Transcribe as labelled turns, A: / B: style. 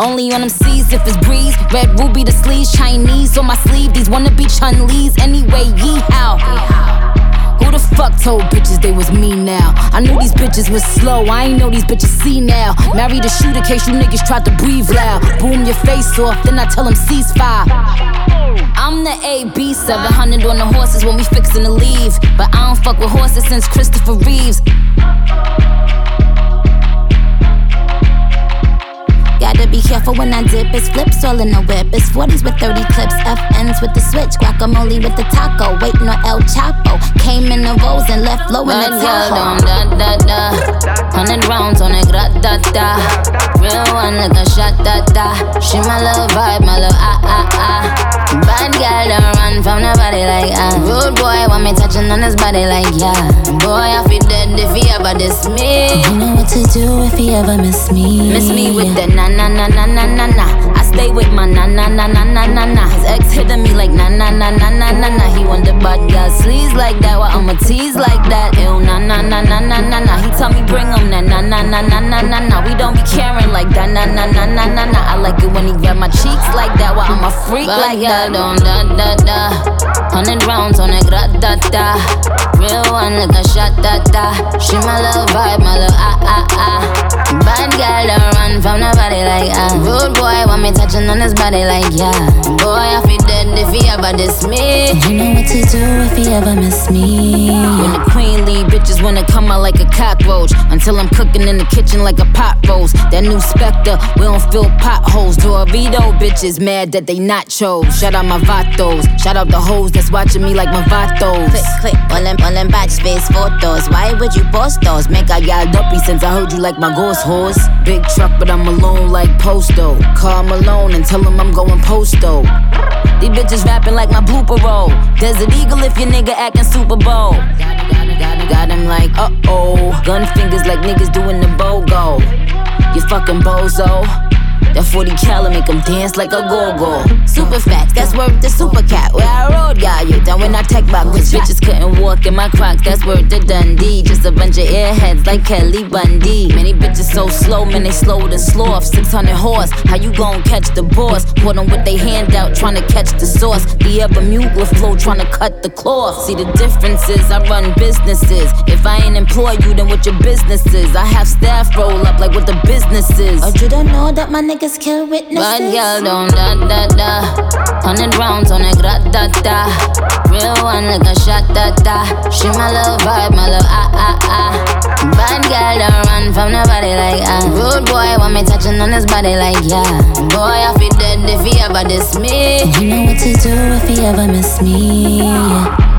A: Only on them C's if it's breeze. Red ruby the sleeves, Chinese on my sleeve. These wanna be Chun-Lees anyway, yee-how. Who the fuck told bitches they was me now? I knew these bitches was slow, I ain't know these bitches see now. Married the shooter case you niggas tried to breathe loud. Boom your face off, then I tell them ceasefire. I'm the AB, 700 on the horses when we fixin' to leave. But I don't fuck with horses since Christopher Reeves. Gotta be careful when I dip, it's flips all in the whip. It's 40s with 30 clips, FNs with the switch. Guacamole with the taco, waiting on El Chapo. Came in the Rolls and left low in the Tahoe. Da da da, 100 rounds on a grat-da-da. Real one like a shot-da-da. She my little vibe, my little ah-ah-ah. Bad girl don't run from nobody like rude boy want me touching on his body like yeah. Boy I feel dead if he ever diss me.
B: You know what to do if he ever miss me.
A: Miss me with the na-na-na-na-na-na-na. I stay with my na-na-na-na-na-na-na. His ex hitting me like na-na-na-na-na-na-na. He want the bad girl sleeves like that, while I'ma tease like that. Ew, na-na-na-na-na-na-na. He tell me bring him that na-na-na-na-na-na-na. We don't be caring like that, na-na-na-na-na-na. I like it when he grab my cheeks like that, while I'm a freak like that. Don't da-da-da. 100 rounds on a grat-da-da. Real one like a shot-da-da. She my little vibe, my little ah-ah-ah. Bad girl don't run from nobody like rude boy want me touching on his body like yeah. Boy I feel dead if he ever diss me.
B: You know what to do if he ever miss me.
A: When the queen leave, bitches wanna come out like a cockroach. Until I'm cooking in the kitchen like a pot roast. That new Spectre, we don't fill potholes. Dorito bitches mad that they not chose. Shout out my vatos, shout out the hoes that's watching me like my vatos.
B: Click, click, all them batch space photos. Why would you post those? Make I got uppy since I heard you like my ghost horse.
A: Big truck but I'm alone like Posto. Call Malone and tell him I'm going Posto. These bitches rapping like my blooper roll. Desert Eagle if your nigga acting Super Bowl. Got him like uh-oh. Gun fingers like niggas doing the BOGO. You fucking bozo. That 40 cal make him dance like a go-go.
B: Super facts, that's worth the super cat. Where I rode, got you done when I tech back with
A: bitches couldn't walk in my Crocs, that's worth the Dundee. Just a bunch of airheads like Kelly Bundy. Many bitches so slow, man, they slower than sloth. 600 horse, how you gon' catch the boss? Put them with they hand out, tryna catch the sauce. The ever mutla flow, tryna cut the cloth. See the differences, I run businesses. If I ain't employ you, then what your business is? I have staff roll up like what the business is.
B: Oh, you don't know that my niggas kill witnesses.
A: Bad girl don't da-da-da. 100 rounds on a grat-da-da. Real one like a shot-da-da. She my little vibe, my little ah-ah-ah. Bad girl don't run from nobody like rude boy want me touching on his body like yeah. Boy I feel dead if he ever diss me.
B: You know what to do if he ever miss me, yeah.